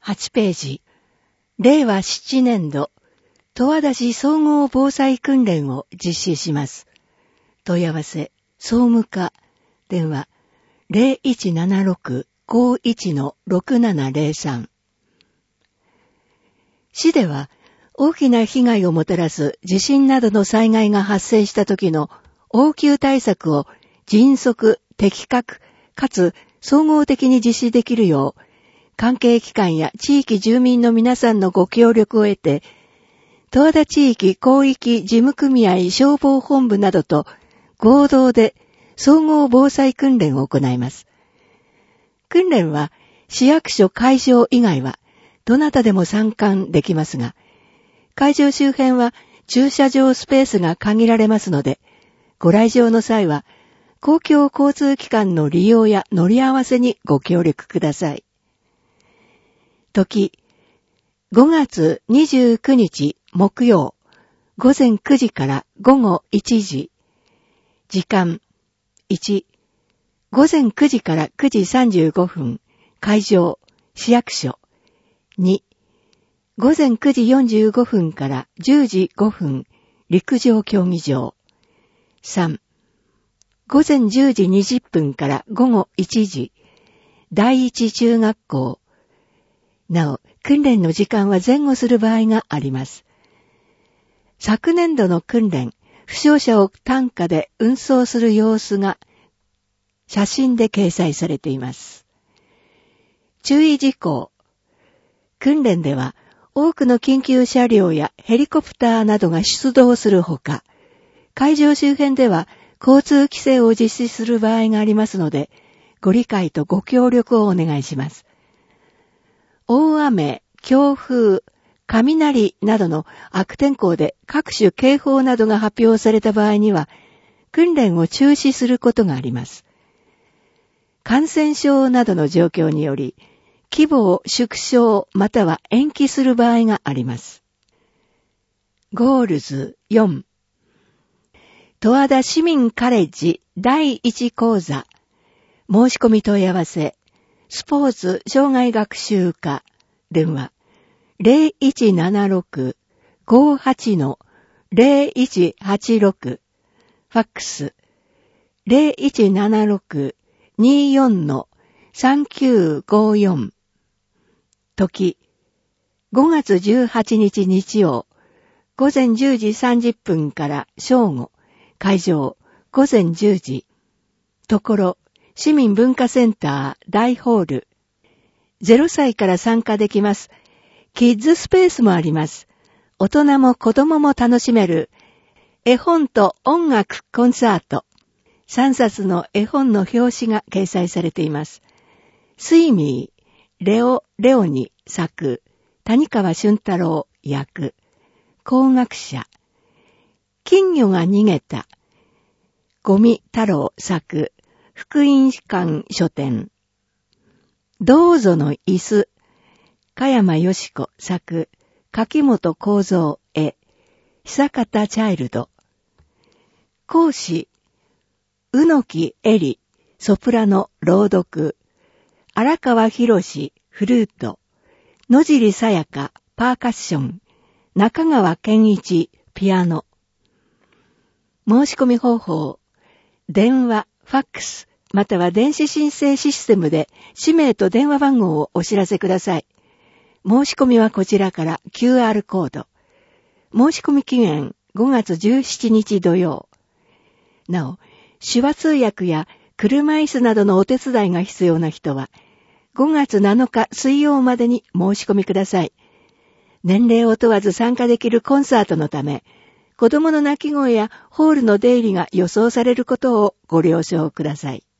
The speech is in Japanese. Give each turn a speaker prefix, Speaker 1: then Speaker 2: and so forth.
Speaker 1: 8ページ。令和7年度、十和田市総合防災訓練を実施します。問い合わせ、総務課、電話、0176-51-6703。市では、大きな被害をもたらす地震などの災害が発生した時の応急対策を迅速、的確、かつ総合的に実施できるよう、関係機関や地域住民の皆さんのご協力を得て、十和田地域広域事務組合消防本部などと合同で総合防災訓練を行います。訓練は市役所会場以外はどなたでも参観できますが、会場周辺は駐車場スペースが限られますので、ご来場の際は公共交通機関の利用や乗り合わせにご協力ください。時、5月29日木曜、午前9時から午後1時。時間、1、午前9時から9時35分、会場、市役所。2、午前9時45分から10時5分、陸上競技場。3、午前10時20分から午後1時、第一中学校。なお、訓練の時間は前後する場合があります。昨年度の訓練、負傷者を担架で運送する様子が写真で掲載されています。注意事項。訓練では多くの緊急車両やヘリコプターなどが出動するほか、会場周辺では交通規制を実施する場合がありますので、ご理解とご協力をお願いします。大雨、強風、雷などの悪天候で各種警報などが発表された場合には、訓練を中止することがあります。感染症などの状況により、規模を縮小または延期する場合があります。ゴールズ4。十和田市民カレッジ第1講座。申し込み問い合わせ。スポーツ障害学習課。電話。0176-58-0186。ファックス。0176-24-3954。時。5月18日日曜。午前10時30分から正午。会場。午前10時。ところ。市民文化センター大ホール。0歳から参加できます。キッズスペースもあります。大人も子供も楽しめる絵本と音楽コンサート。3冊の絵本の表紙が掲載されています。スイミー、レオニ作、谷川俊太郎役、工学者、金魚が逃げた、ゴミ太郎作、福音館書店。どうぞの椅子。加山よし子作。柿本幸三絵。久方チャイルド。講師。宇野木恵里。ソプラノ朗読。荒川博士フルート。野尻さやかパーカッション。中川健一ピアノ。申し込み方法。電話、ファックス、または電子申請システムで氏名と電話番号をお知らせください。申し込みはこちらから QR コード。申し込み期限5月17日土曜。なお、手話通訳や車椅子などのお手伝いが必要な人は5月7日水曜までに申し込みください。年齢を問わず参加できるコンサートのため、子供の泣き声やホールの出入りが予想されることをご了承ください。